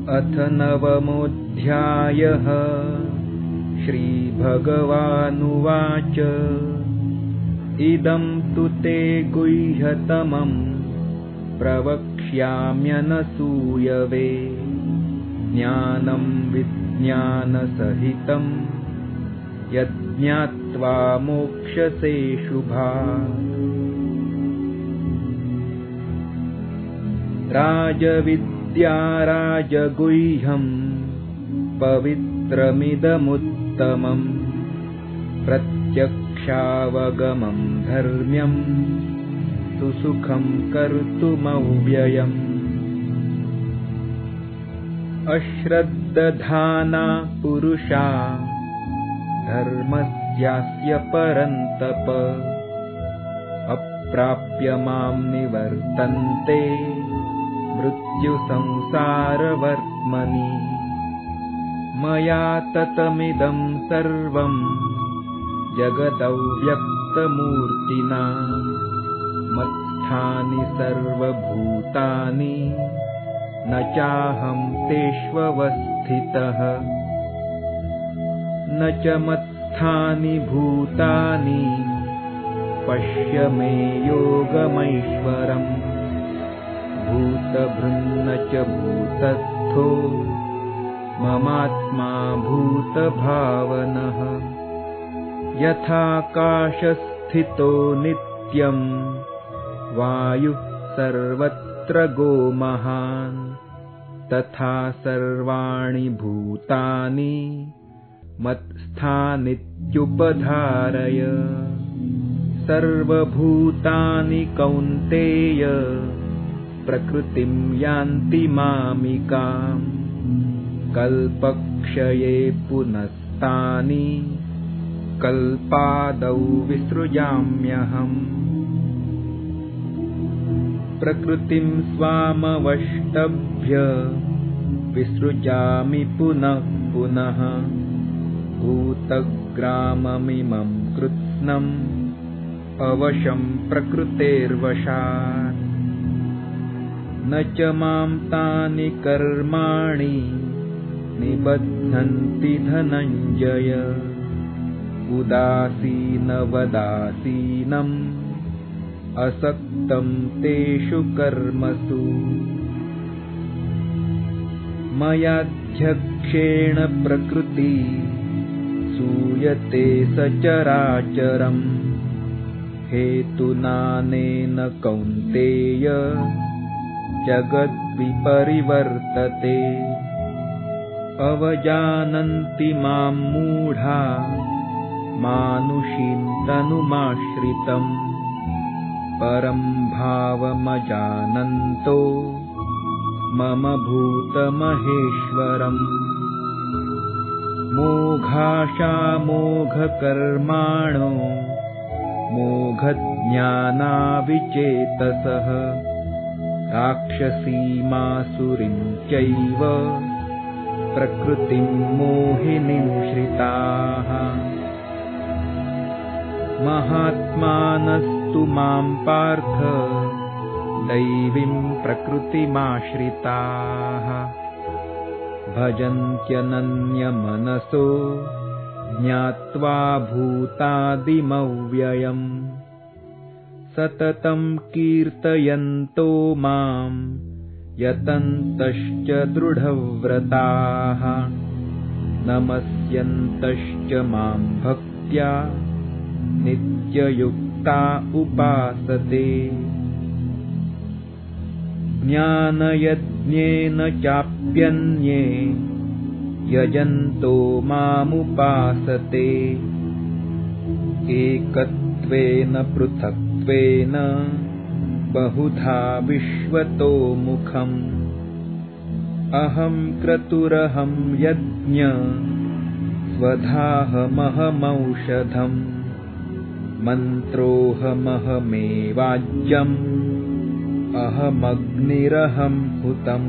अथ नवमोऽध्यायः। श्रीभगवानुवाच इदं तु ते गुह्यतमं प्रवक्ष्याम्यनसूयवे ज्ञानं विज्ञानसहितं यज्ञात्वा मोक्ष्यसे शुभात्। राजविद्या राजगुह्यं पवित्रमिदमुत्तमं प्रत्यक्षावगमं धर्म्यं सुसुखं कर्तुमव्ययम्। अश्रद्दधाना पुरुषा धर्मस्यास्य परन्तप अप्राप्य मां निवर्तन्ते मृत्युसंसारवर्त्मनि। मया ततमिदं सर्वं जगदव्यक्तमूर्तिना मत्स्थानि सर्वभूतानि न चाहं तेष्वस्थितः। न च मत्स्थानि भूतानि पश्य मे योगमैश्वरम्। भूतभृन्न च भूतस्थो ममात्मा भूतभावनः। यथाकाशस्थितो नित्यं वायुः सर्वत्र गोमहान् तथा सर्वाणि भूतानि मत्स्थानीत्युपधारय। सर्वभूतानि कौन्तेय प्रकृतिं यान्ति मामिकाम् कल्पक्षये पुनस्तानि कल्पादौ विसृजाम्यहम्। प्रकृतिं स्वामवष्टभ्य विसृजामि पुनः पुनः। भूतग्राममिमं कृत्स्नम् अवशं प्रकृतेर्वशात्। न च मां तानि कर्माणि निबध्नन्ति धनञ्जय। उदासीनवदासीनम् असक्तं तेषु कर्मसु। मयाध्यक्षेण प्रकृति सूयते सचराचरम्। हेतुनानेन कौन्तेय जगद्विपरिवर्तते। अवजानन्ति मां मूढा मानुषीं तनुमाश्रितम्। परं भावमजानन्तो मम भूतमहेश्वरम्। मोघाशामोघकर्माणो मोघज्ञानाविचेतसः। राक्षसीमासुरीं चैव प्रकृतिं मोहिनीं श्रिताः। महात्मानस्तु मां पार्थ दैवीं प्रकृतिमाश्रिताः। भजन्त्यनन्यमनसो ज्ञात्वा भूतादिमव्ययम्। सततं कीर्तयन्तो मां यतन्तश्च दृढव्रताः। नमस्यन्तश्च मां भक्त्या नित्ययुक्ता उपासते। ज्ञानयज्ञेन चाप्यन्ये यजन्तो मामुपासते। एकत्वेन पृथक्त्वेन बहुधा विश्वतो मुखम्। अहं क्रतुरहं यज्ञ स्वधाहमहमौषधम्। मन्त्रोऽहमहमेवाज्यम् अहमग्निरहं हुतम्।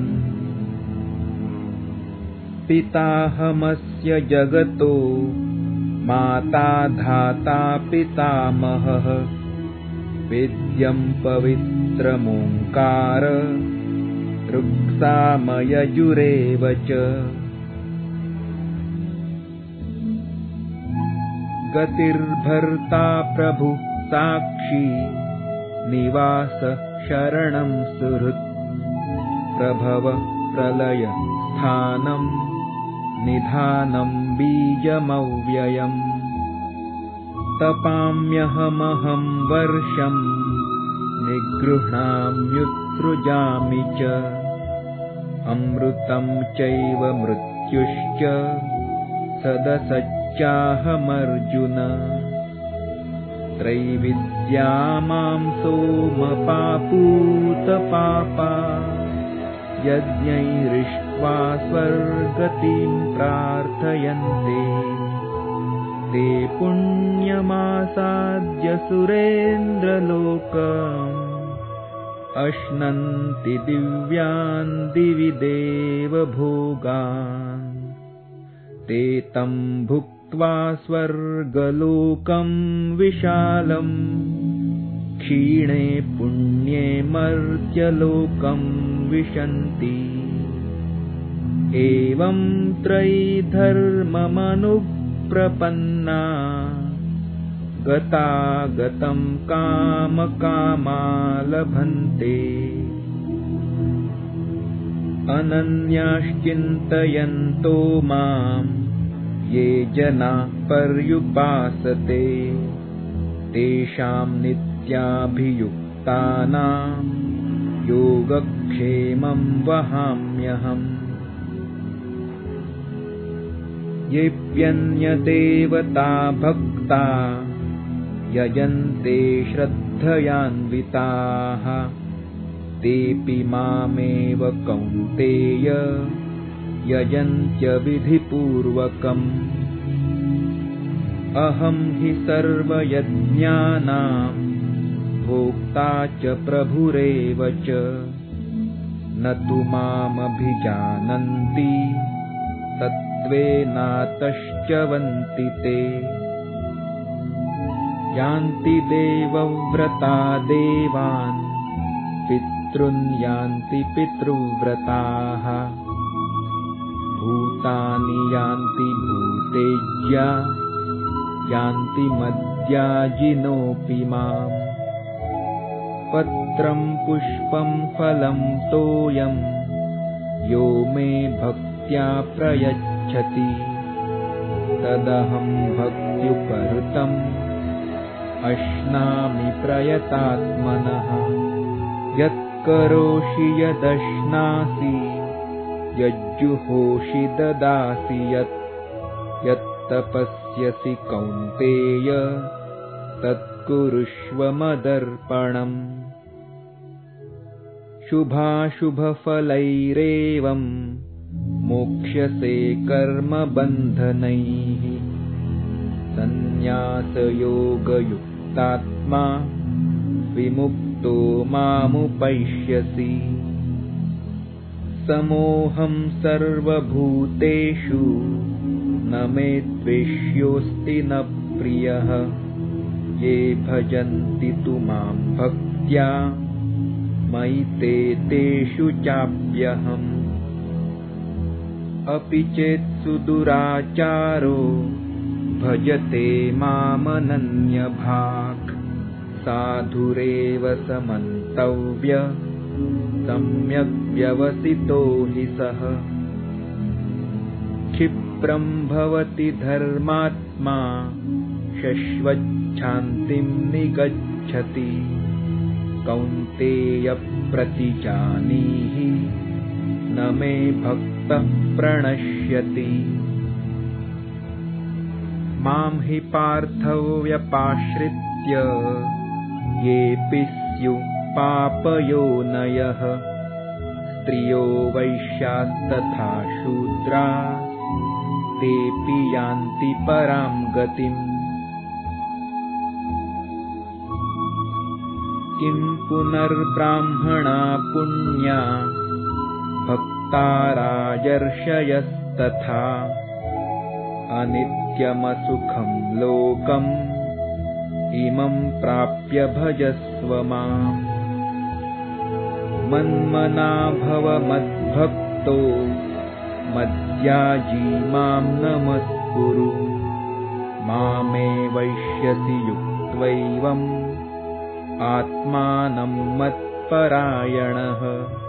पिताहमस्य जगतो माता धाता पितामहः। वेद्यं पवित्रमोङ्कार ऋक्सामयजुरेव च। गतिर्भर्ता प्रभु साक्षी निवास शरणं सुहृत्। प्रभव प्रलय स्थानं निधानं बीजमव्ययम्। तपाम्यहमहं वर्षं निगृह्णाम्युत्सृजामि च। अमृतं चैव मृत्युश्च सदसच्चाहमर्जुन। त्रैविद्या मां सोमपापूतपापा यज्ञैरिष्ट्वा स्वर्गतिं प्रार्थयन्ते। ते पुण्यमासाद्य सुरेन्द्रलोकम् अश्नन्ति दिव्यान् दिवि देवभोगान्। ते तं भुक्त्वा स्वर्गलोकं विशालम् क्षीणे पुण्ये मर्त्यलोकं विशन्ति। एवं त्रयीधर्ममनुप्रपन्ना गतागतं कामकामा लभन्ते। अनन्याश्चिन्तयन्तो मां ये जनाः पर्युपासते। तेषां नित्याभियुक्तानां योगक्षेमं वहाम्यहम्। येऽप्यन्यदेवता भक्ता यजन्ते श्रद्धयान्विताः। तेऽपि मामेव कौन्तेय यजन्त्यविधिपूर्वकम्। अहं हि सर्वयज्ञानां भोक्ता च प्रभुरेव च। न तु मामभिजानन्ति तत्त्वेनातश्च्यवन्ति ते। यान्ति देवव्रता देवान् पितॄन् यान्ति पितृव्रताः। भूतानि यान्ति भूतेज्या यान्ति मद्याजिनोऽपि माम्। पत्रं पुष्पं फलं तोयं यो मे भक्त्या प्रयच्छति। तदहं भक्त्युपहृतम् अश्नामि प्रयतात्मनः। यत्करोषि यदश्नासि यज्जुहोषि ददासि यत्तपस्यसि कौन्तेय तत्कुरुष्व मदर्पणम्। शुभाशुभफलैरेवं मोक्ष्यसे कर्मबन्धनैः। सन्न्यासयोगयुक्तात्मा विमुक्तो मामुपैष्यसि। समोऽहं सर्वभूतेषु न मे द्वेष्योऽस्ति न प्रियः। ये भजन्ति तु मां भक्त्या मयि ते तेषु चाप्यहम्। अपि चेत् सुदुराचारो भजते मामनन्यभाक्। साधुरेव समन्तव्य सम्यग् व्यवसितो हि सः। क्षिप्रं भवति धर्मात्मा शश्वच्छान्तिं निगच्छति। कौन्तेय प्रतिजानीहि न मे भक्तः प्रणश्यति। मां हि पार्थव्यपाश्रित्य येऽपि स्युः पापयोनयः। स्त्रियो वैश्यास्तथा शूद्राः तेऽपि यान्ति परां गतिम्। किं पुनर्ब्राह्मणा पुण्या भक्ता राजर्षयस्तथा। अनित्यमसुखं लोकम् इमं प्राप्य भजस्व माम्। मन्मना भव मद्भक्तो मद्याजी मां नमस्कुरु मामे वैष्यसि युक्त्वैवम् आत्मानं मत्परायणः।